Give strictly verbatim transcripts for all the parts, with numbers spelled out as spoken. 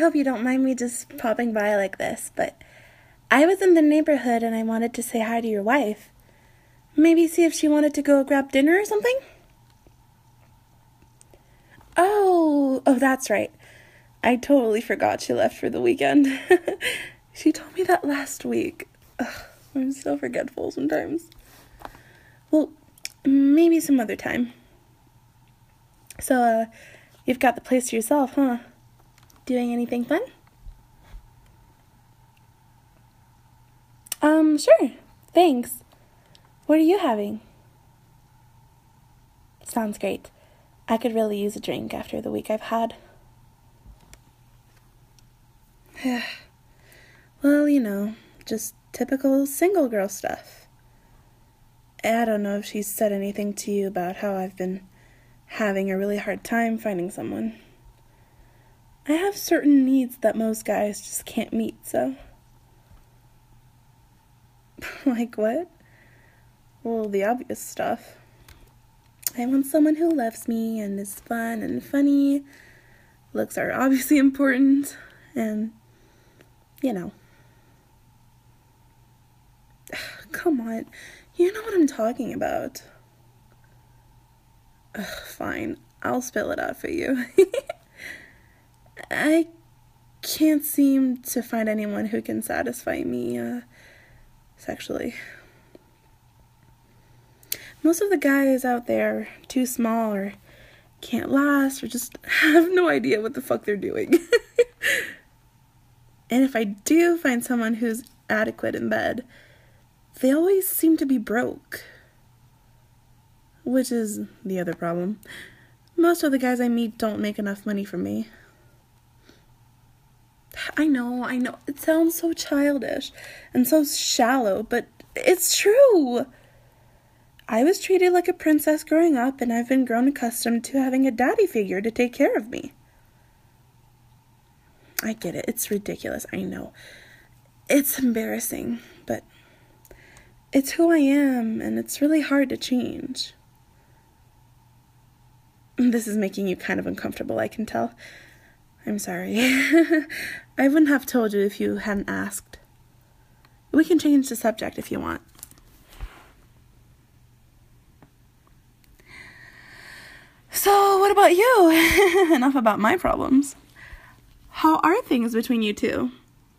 hope you don't mind me just popping by like this, but I was in the neighborhood and I wanted to say hi to your wife. Maybe see if she wanted to go grab dinner or something? Oh, oh, that's right. I totally forgot she left for the weekend. She told me that last week. Ugh, I'm so forgetful sometimes. Well, maybe some other time. So, uh, you've got the place to yourself, huh? Doing anything fun? Um, sure. Thanks. What are you having? Sounds great. I could really use a drink after the week I've had. Well, you know, just typical single girl stuff. I don't know if she's said anything to you about how I've been having a really hard time finding someone. I have certain needs that most guys just can't meet, so... Like what? Well, the obvious stuff. I want someone who loves me and is fun and funny. Looks are obviously important, and, you know. Come on, you know what I'm talking about. Ugh, fine, I'll spell it out for you. I can't seem to find anyone who can satisfy me, uh, sexually. Most of the guys out there are too small or can't last or just have no idea what the fuck they're doing. And if I do find someone who's adequate in bed, they always seem to be broke. Which is the other problem. Most of the guys I meet don't make enough money for me. I know, I know, it sounds so childish and so shallow, but it's true. I was treated like a princess growing up, and I've been grown accustomed to having a daddy figure to take care of me. I get it, it's ridiculous, I know. It's embarrassing, but it's who I am, and it's really hard to change. This is making you kind of uncomfortable, I can tell. I'm sorry. I wouldn't have told you if you hadn't asked. We can change the subject if you want. So, what about you? Enough about my problems. How are things between you two?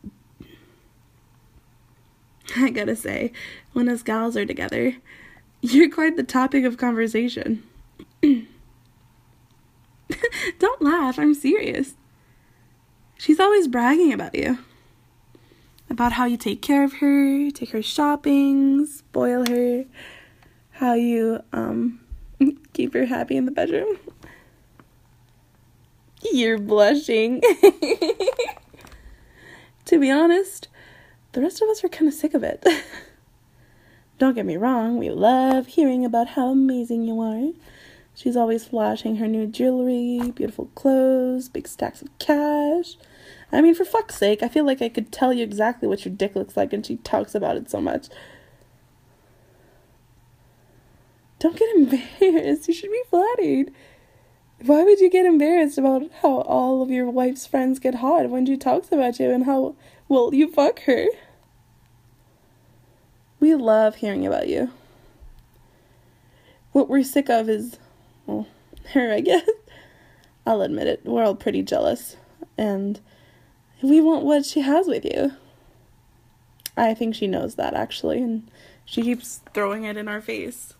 I gotta say, when us gals are together, you're quite the topic of conversation. Don't laugh, I'm serious. She's always bragging about you. About how you take care of her, take her shopping, spoil her, how you, um, keep her happy in the bedroom. You're blushing. To be honest, the rest of us are kind of sick of it. Don't get me wrong, we love hearing about how amazing you are. She's always flashing her new jewelry, beautiful clothes, big stacks of cash. I mean, for fuck's sake, I feel like I could tell you exactly what your dick looks like, and she talks about it so much. Don't get embarrassed. You should be flattered. Why would you get embarrassed about how all of your wife's friends get hot when she talks about you and how well you fuck her? We love hearing about you. What we're sick of is, well, her, I guess. I'll admit it. We're all pretty jealous. And we want what she has with you. I think she knows that, actually. And she keeps throwing it in our face.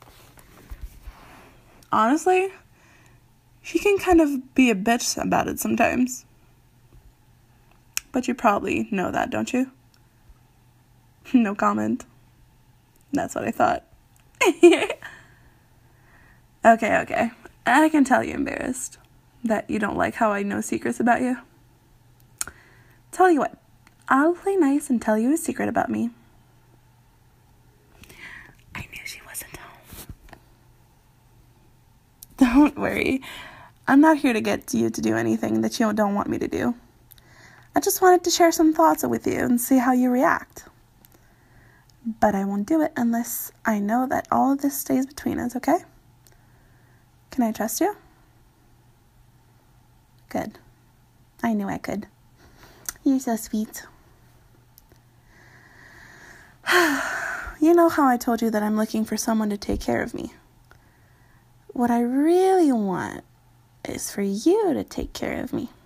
Honestly, she can kind of be a bitch about it sometimes. But you probably know that, don't you? No comment. That's what I thought. Okay, okay. I can tell you're embarrassed that you don't like how I know secrets about you. Tell you what, I'll play nice and tell you a secret about me. I knew she wasn't home. Don't worry. I'm not here to get you to do anything that you don't want me to do. I just wanted to share some thoughts with you and see how you react. But I won't do it unless I know that all of this stays between us, okay? Can I trust you? Good. I knew I could. You're so sweet. You know how I told you that I'm looking for someone to take care of me? What I really want is for you to take care of me.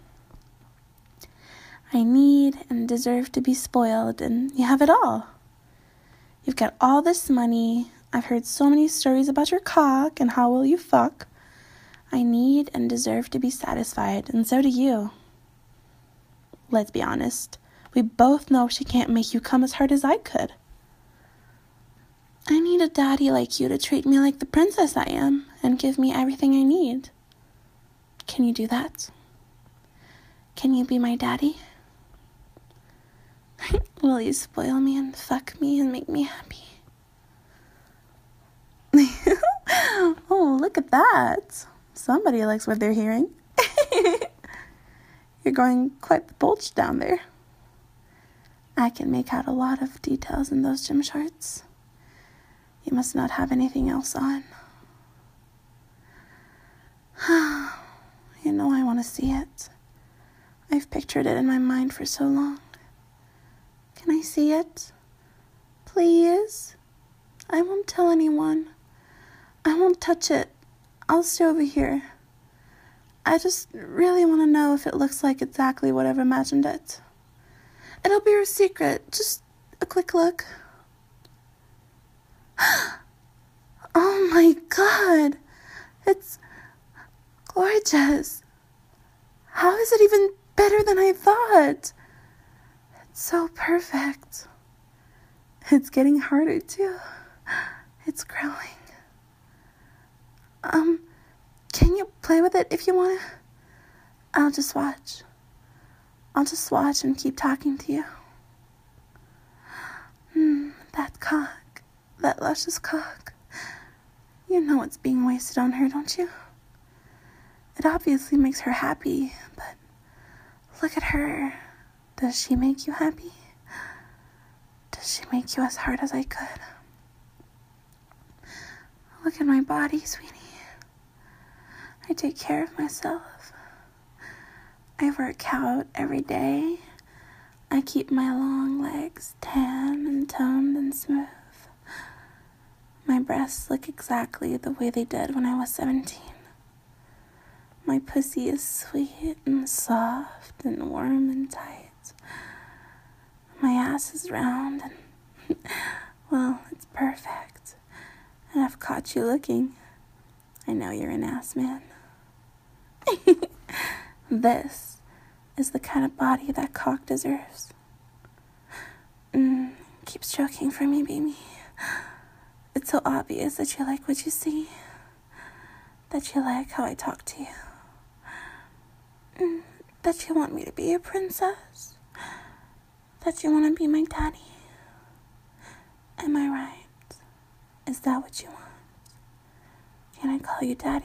I need and deserve to be spoiled, and you have it all. You've got all this money. I've heard so many stories about your cock and how well you fuck. I need and deserve to be satisfied, and so do you. Let's be honest. We both know she can't make you come as hard as I could. I need a daddy like you to treat me like the princess I am and give me everything I need. Can you do that? Can you be my daddy? Will you spoil me and fuck me and make me happy? Oh, look at that. Somebody likes what they're hearing. You're going quite the bulge down there. I can make out a lot of details in those gym shorts. You must not have anything else on. You know I want to see it. I've pictured it in my mind for so long. Can I see it? Please? I won't tell anyone. I won't touch it. I'll stay over here. I just really want to know if it looks like exactly what I've imagined it. It'll be your secret. Just a quick look. Oh my God. It's gorgeous. How is it even better than I thought? It's so perfect. It's getting harder too. It's growing. Um, can you play with it if you want to? I'll just watch. I'll just watch and keep talking to you. Hmm, that cock. That luscious cock. You know it's being wasted on her, don't you? It obviously makes her happy, but look at her. Does she make you happy? Does she make you as hard as I could? Look at my body, sweetie. I take care of myself. I work out every day. I keep my long legs tan and toned and smooth. My breasts look exactly the way they did when I was seventeen. My pussy is sweet and soft and warm and tight. My ass is round and, well, it's perfect. And I've caught you looking. I know you're an ass man. This is the kind of body that cock deserves. Mm, keep stroking for me, baby. It's so obvious that you like what you see. That you like how I talk to you. Mm, that you want me to be a princess. That you want to be my daddy. Am I right? Is that what you want? Can I call you daddy?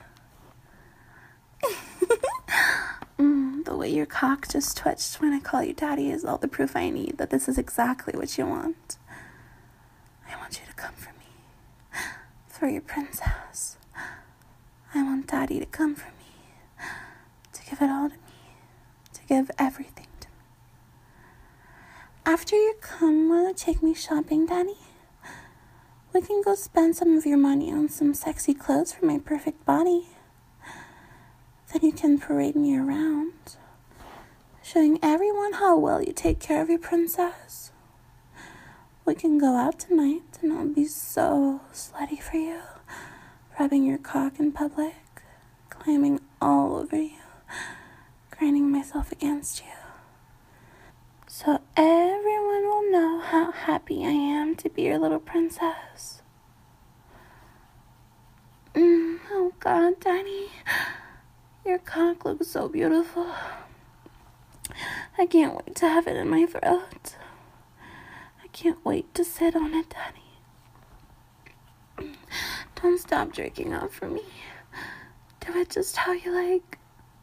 mm, the way your cock just twitched when I call you daddy is all the proof I need that this is exactly what you want. I want you to come for me. For your princess. I want daddy to come for me. To give it all to me. To give everything to me. After you come, will you take me shopping, daddy? We can go spend some of your money on some sexy clothes for my perfect body. Then you can parade me around, showing everyone how well you take care of your princess. We can go out tonight and I'll be so slutty for you, rubbing your cock in public, climbing all over you, grinding myself against you. So everyone will know how happy I am to be your little princess. Mm, oh God, Daddy, your cock looks so beautiful. I can't wait to have it in my throat. I can't wait to sit on it, Daddy. Don't stop jerking off for me. Do it just how you like.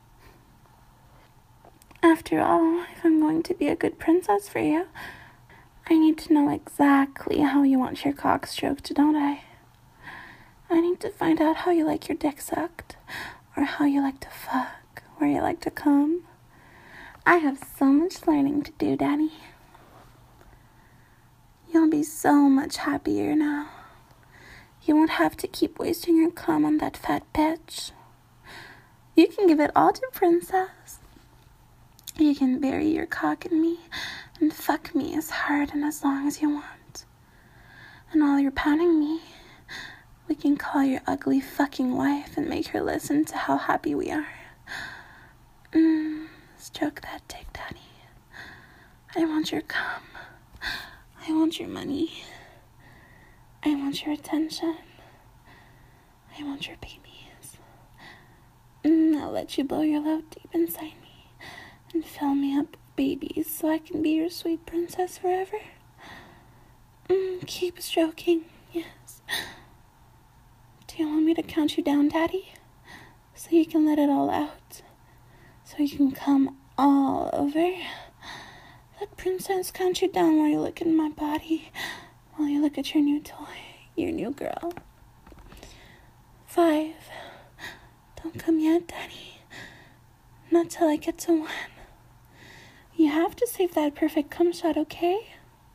After all, if I'm going to be a good princess for you, I need to know exactly how you want your cock stroked, don't I? I need to find out how you like your dick sucked, or how you like to fuck, where you like to come. I have so much learning to do, Daddy. You'll be so much happier now. You won't have to keep wasting your cum on that fat bitch. You can give it all to Princess. You can bury your cock in me and fuck me as hard and as long as you want. And while you're pounding me, we can call your ugly fucking wife and make her listen to how happy we are. Mm, stroke that dick, Daddy. I want your cum. I want your money. I want your attention. I want your babies. Mm, I'll let you blow your load deep inside me and fill me up with babies so I can be your sweet princess forever. Mm, keep stroking, yes. Do you want me to count you down, Daddy? So you can let it all out. So you can come all over. Let Princess count you down while you look at my body. While you look at your new toy. Your new girl. Five. Don't come yet, Daddy. Not till I get to one. You have to save that perfect cum shot, okay?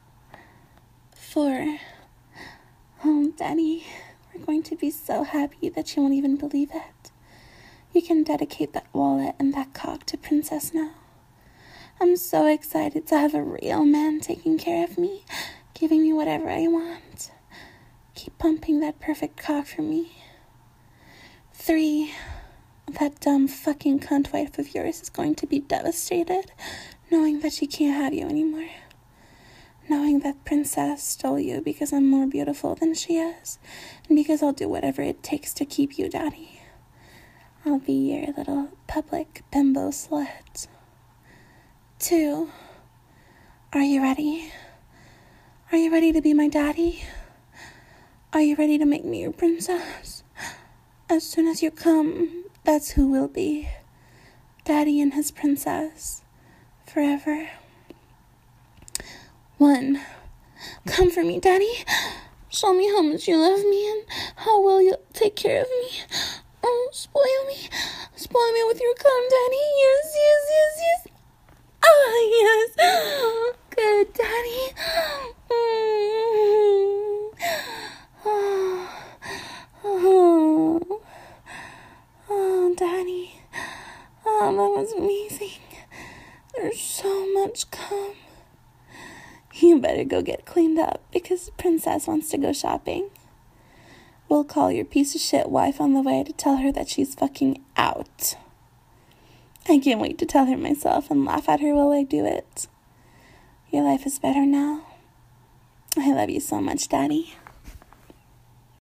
Four. Oh, Daddy, we're going to be so happy that you won't even believe it. You can dedicate that wallet and that cock to Princess now. I'm so excited to have a real man taking care of me, giving me whatever I want. Keep pumping that perfect cock for me. Three. That dumb fucking cunt wife of yours is going to be devastated, knowing that she can't have you anymore. Knowing that Princess stole you because I'm more beautiful than she is, and because I'll do whatever it takes to keep you, Daddy. I'll be your little public bimbo slut. Two. Are you ready? Are you ready to be my daddy? Are you ready to make me your princess? As soon as you come, that's who we'll be. Daddy and his princess. Forever. One. Come for me, Daddy. Show me how much you love me and how well you take care of me. Oh, spoil me. Spoil me with your cum, Daddy. Yes, yes, yes, yes. Oh, yes. Good, Daddy. Mm. Oh, oh, oh, Daddy. Oh, that was amazing. There's so much cum. You better go get cleaned up because Princess wants to go shopping. We'll call your piece of shit wife on the way to tell her that she's fucking out. I can't wait to tell her myself and laugh at her while I do it. Your life is better now. I love you so much, Daddy.